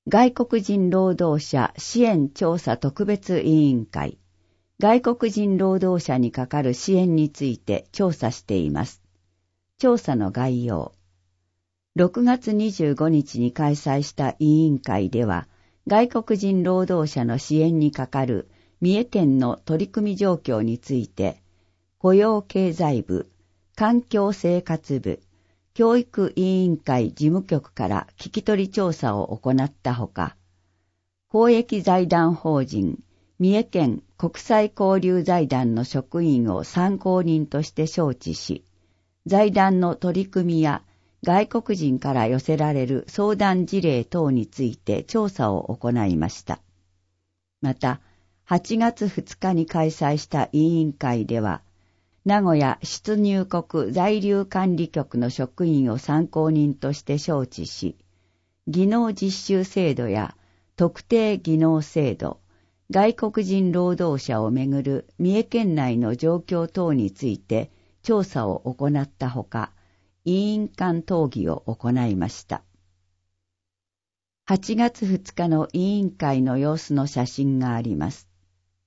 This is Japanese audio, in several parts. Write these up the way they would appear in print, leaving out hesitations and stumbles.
外国人労働者支援調査特別委員会、外国人労働者にかかる支援について調査しています。調査の概要。6月25日に開催した委員会では、外国人労働者の支援にかかる三重県の取り組み状況について、雇用経済部、環境生活部、教育委員会事務局から聞き取り調査を行ったほか、公益財団法人三重県国際交流財団の職員を参考人として招致し、財団の取り組みや外国人から寄せられる相談事例等について調査を行いました。また、8月2日に開催した委員会では、名古屋出入国在留管理局の職員を参考人として招致し、技能実習制度や特定技能制度、外国人労働者をめぐる三重県内の状況等について調査を行ったほか、委員間討議を行いました。8月2日の委員会の様子の写真があります。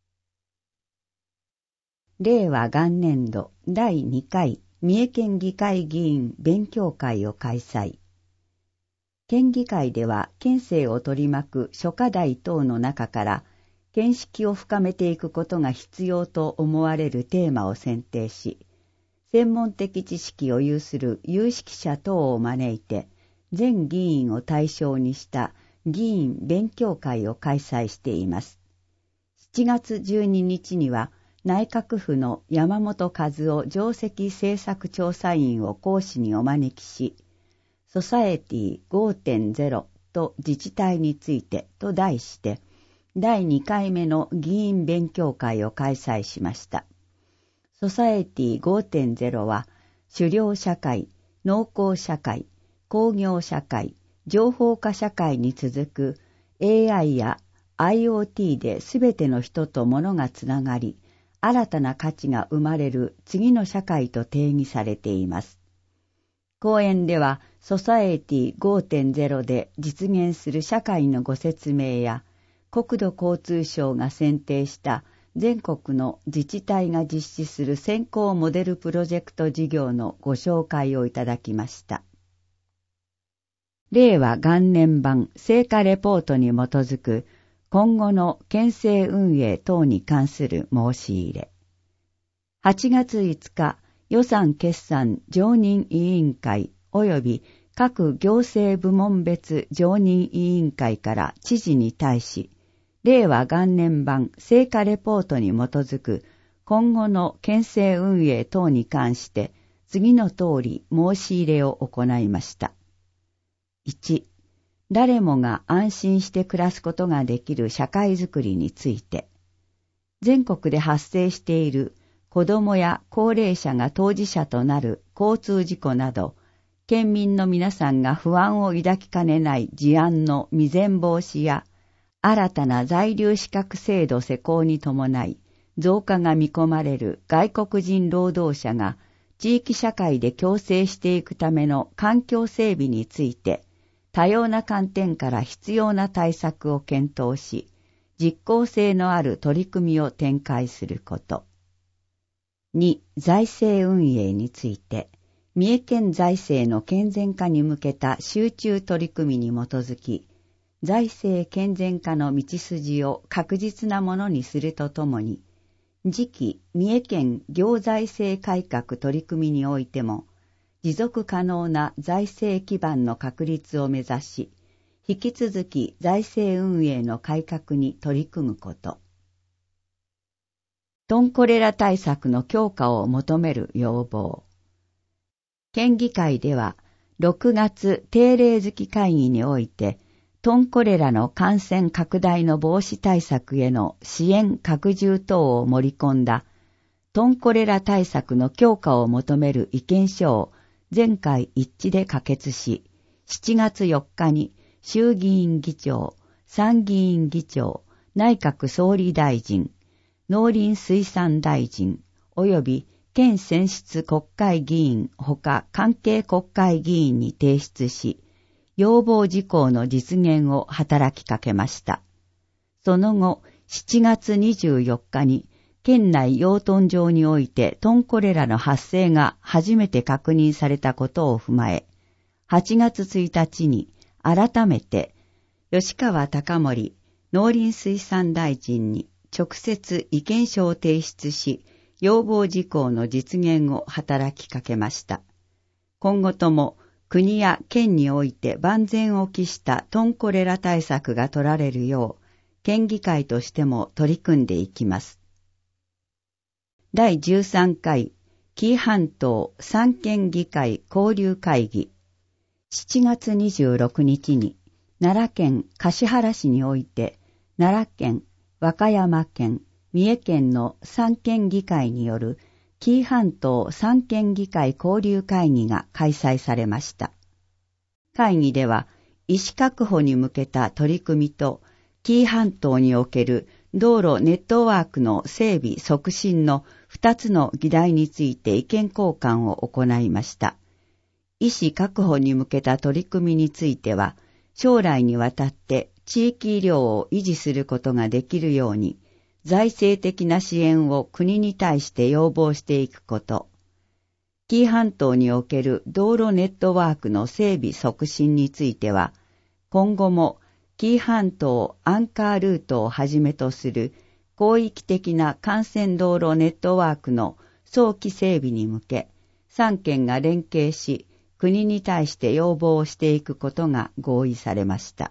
令和元年度第2回三重県議会議員勉強会を開催。県議会では県政を取り巻く諸課題等の中から見識を深めていくことが必要と思われるテーマを選定し、専門的知識を有する有識者等を招いて全議員を対象にした議員勉強会を開催しています。7月12日には内閣府の山本和夫上席政策調査員を講師にお招きし、ソサエティ 5.0 と自治体についてと題して、第2回目の議員勉強会を開催しました。ソサエティ 5.0 は、狩猟社会、農耕社会、工業社会、情報化社会に続く AI や IoT で全ての人と物がつながり、新たな価値が生まれる次の社会と定義されています。講演では、ソサエティ 5.0 で実現する社会のご説明や、国土交通省が選定した全国の自治体が実施する先行モデルプロジェクト事業のご紹介をいただきました。令和元年版成果レポートに基づく今後の県政運営等に関する申し入れ。8月5日、予算決算常任委員会及び各行政部門別常任委員会から知事に対し、令和元年版成果レポートに基づく今後の県政運営等に関して次の通り申し入れを行いました。1、誰もが安心して暮らすことができる社会づくりについて、全国で発生している子どもや高齢者が当事者となる交通事故など、県民の皆さんが不安を抱きかねない事案の未然防止や、新たな在留資格制度施行に伴い、増加が見込まれる外国人労働者が地域社会で共生していくための環境整備について、多様な観点から必要な対策を検討し、実効性のある取り組みを展開すること。2、財政運営について、三重県財政の健全化に向けた集中取り組みに基づき、財政健全化の道筋を確実なものにするとともに、次期三重県行財政改革取り組みにおいても、持続可能な財政基盤の確立を目指し、引き続き財政運営の改革に取り組むこと。トンコレラ対策の強化を求める要望。県議会では、6月定例月会議において、トンコレラの感染拡大の防止対策への支援拡充等を盛り込んだ、トンコレラ対策の強化を求める意見書を全会一致で可決し、7月4日に衆議院議長、参議院議長、内閣総理大臣、農林水産大臣、及び県選出国会議員ほか関係国会議員に提出し、 要望事項の実現を働きかけました。その後、7月24日に、県内養豚場においてトンコレラの発生が初めて確認されたことを踏まえ、8月1日に改めて吉川貴盛農林水産大臣に直接意見書を提出し、要望事項の実現を働きかけました。今後とも国や県において万全を期したトンコレラ対策が取られるよう、県議会としても取り組んでいきます。第13回紀伊半島三県議会交流会議。7月26日に奈良県橿原市において奈良県、和歌山県、三重県の三県議会による紀伊半島三県議会交流会議が開催されました。会議では医師確保に向けた取り組みと紀伊半島における道路ネットワークの整備促進の2つの議題について意見交換を行いました。医師確保に向けた取り組みについては、将来にわたって地域医療を維持することができるように、財政的な支援を国に対して要望していくこと。紀伊半島における道路ネットワークの整備促進については、今後も紀伊半島アンカールートをはじめとする広域的な幹線道路ネットワークの早期整備に向け、3県が連携し、国に対して要望をしていくことが合意されました。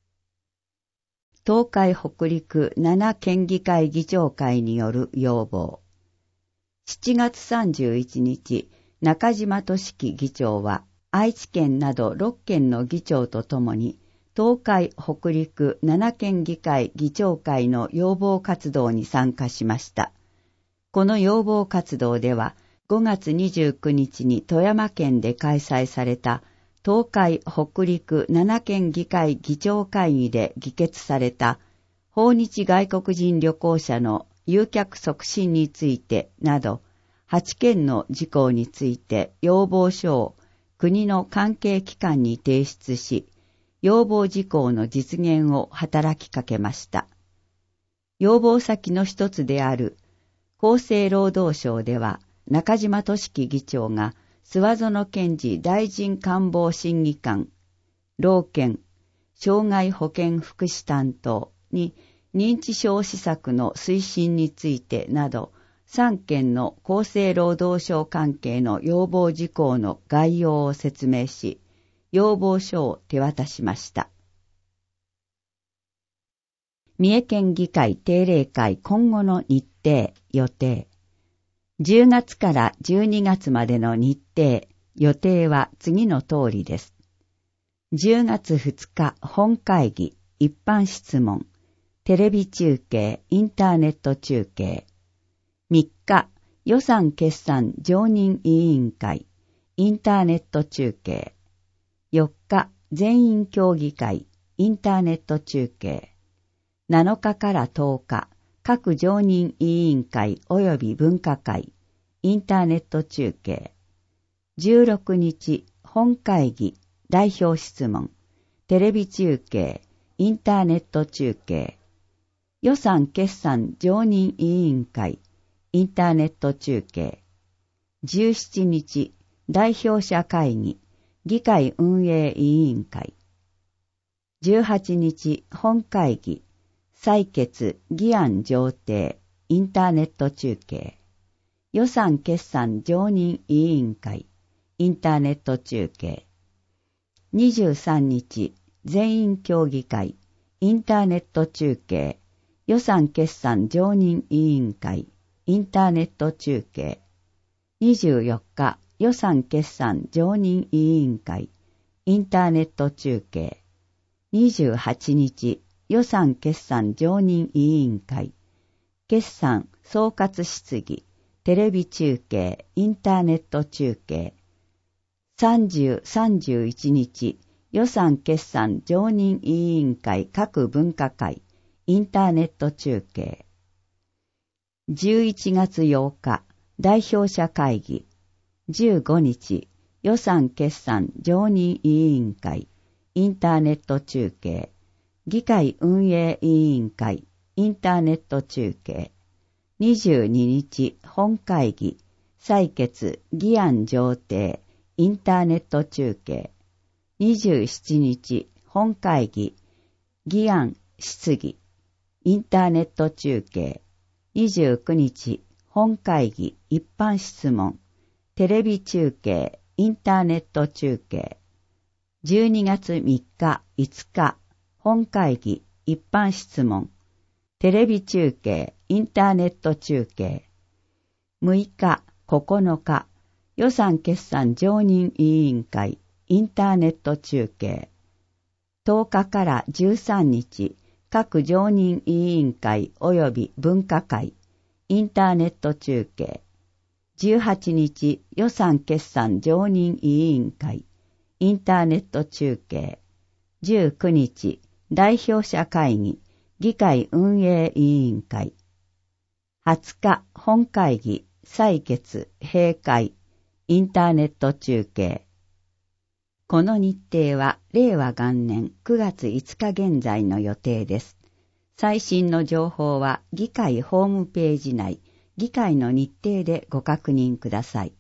東海北陸7県議会議長会による要望。7月31日、中島俊樹議長は、愛知県など6県の議長とともに、東海北陸7県議会議長会の要望活動に参加しました。この要望活動では、5月29日に富山県で開催された東海北陸7県議会議長会議で議決された訪日外国人旅行者の誘客促進についてなど8件の事項について要望書を国の関係機関に提出し、要望事項の実現を働きかけました。要望先の一つである厚生労働省では、中島俊樹議長が諏訪園健二大臣官房審議官、老健、障害保健福祉担当に認知症施策の推進についてなど3件の厚生労働省関係の要望事項の概要を説明し、要望書を手渡しました。三重県議会定例会今後の日程、予定。10月から12月までの日程、予定は次の通りです。10月2日本会議、一般質問、テレビ中継、インターネット中継。3日、予算決算常任委員会、インターネット中継。4日、全員協議会、インターネット中継。7日から10日、各常任委員会及び分科会、インターネット中継。16日、本会議、代表質問、テレビ中継、インターネット中継。予算決算常任委員会、インターネット中継。17日、代表者会議、議会運営委員会。18日、本会議、採決議案上呈、インターネット中継。予算決算常任委員会、インターネット中継。23日、全員協議会、インターネット中継。予算決算常任委員会、インターネット中継。24日、予算決算常任委員会、インターネット中継。28日、予算決算常任委員会、決算総括質疑、テレビ中継、インターネット中継。30、31日、予算決算常任委員会各分科会、インターネット中継。11月8日、代表者会議。15日、予算決算常任委員会、 インターネット中継、議会運営委員会、インターネット中継、22日本会議、採決議案上呈、インターネット中継、27日本会議、議案質疑、インターネット中継、29日本会議一般質問、テレビ中継、インターネット中継、12月3日、5日、本会議一般質問、テレビ中継、インターネット中継、6日、9日、予算決算常任委員会、インターネット中継、10日から13日、各常任委員会及び分科会、インターネット中継、18日、予算決算常任委員会、インターネット中継、19日、代表者会議、議会運営委員会、20日、本会議、採決、閉会、インターネット中継。この日程は令和元年9月5日現在の予定です。最新の情報は議会ホームページ内、議会の日程でご確認ください。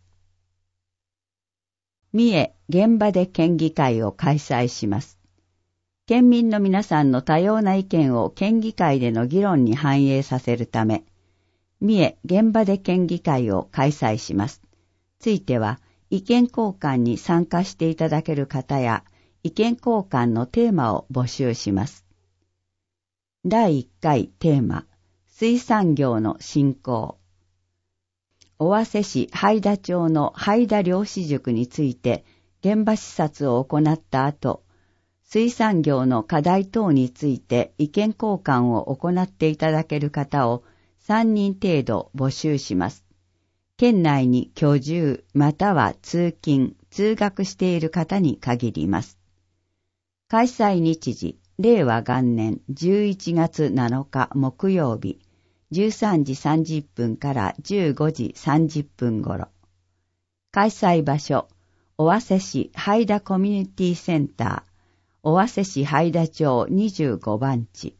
三重現場で県議会を開催します。県民の皆さんの多様な意見を県議会での議論に反映させるため、三重現場で県議会を開催します。ついては、意見交換に参加していただける方や、意見交換のテーマを募集します。第1回テーマ、水産業の振興。尾鷲市灰田町の灰田漁師塾について現場視察を行った後、水産業の課題等について意見交換を行っていただける方を3人程度募集します。県内に居住または通勤・通学している方に限ります。開催日時、令和元年11月7日木曜日、13時30分から15時30分頃。開催場所、尾鷲市灰田コミュニティセンター、尾鷲市灰田町25番地。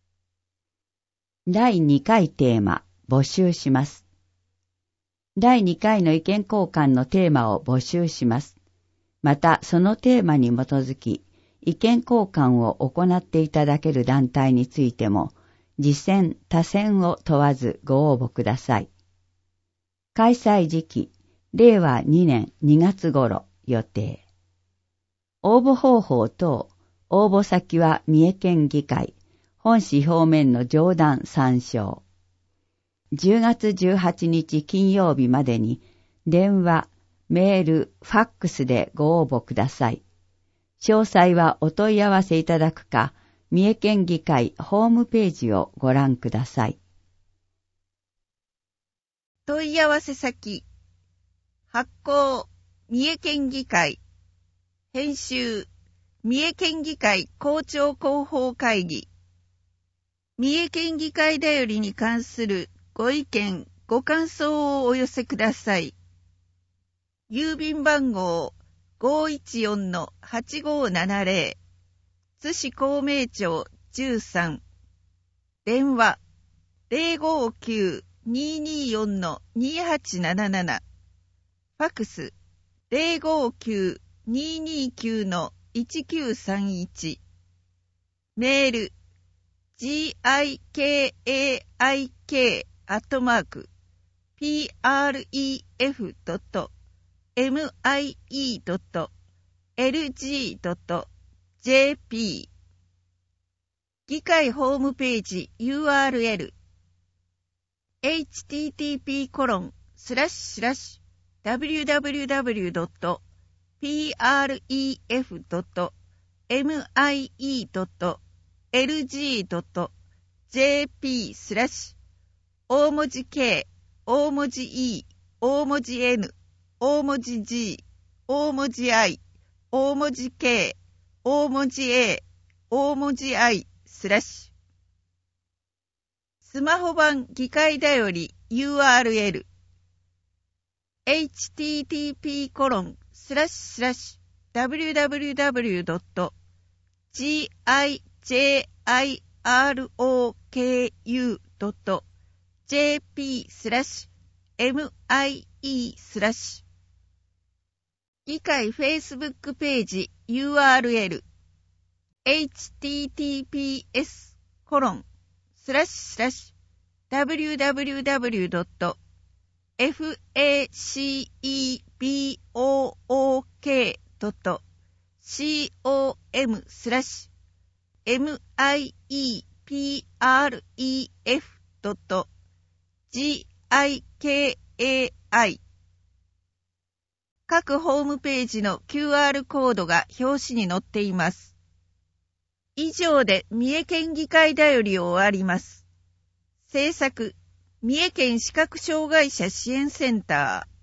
第2回テーマ、募集します。第2回の意見交換のテーマを募集します。また、そのテーマに基づき、意見交換を行っていただける団体についても、次選・他選を問わずご応募ください。開催時期、令和2年2月頃予定。応募方法等、応募先は三重県議会、本市表面の上段参照。10月18日金曜日までに、電話、メール、ファックスでご応募ください。詳細はお問い合わせいただくか、三重県議会ホームページをご覧ください。 問い合わせ先、発行、三重県議会、編集、三重県議会公聴広報会議、三重県議会だよりに関するご意見、ご感想をお寄せください。郵便番号 514-8570 津市孔明町13、電話 059-224-2877、ファクス 059-229-1931、メール gikaik@pref.mie.lg.jp 議会ホームページ URL http://www.pref.mie.lg.jp 大文字 K、大文字 E、大文字 N、大文字 G、大文字 I、大文字 K、大文字 A、大文字 I スマホ版議会だより URL http://www.pref.mie.lg.jp gijiroku.jp/MIE/ 議会 Facebook ページ URL https://www.fecbook.com/miepREF.giki 各ホームページの QR コードが表紙に載っています。以上で三重県議会だよりを終わります。制作、三重県視覚障害者支援センター。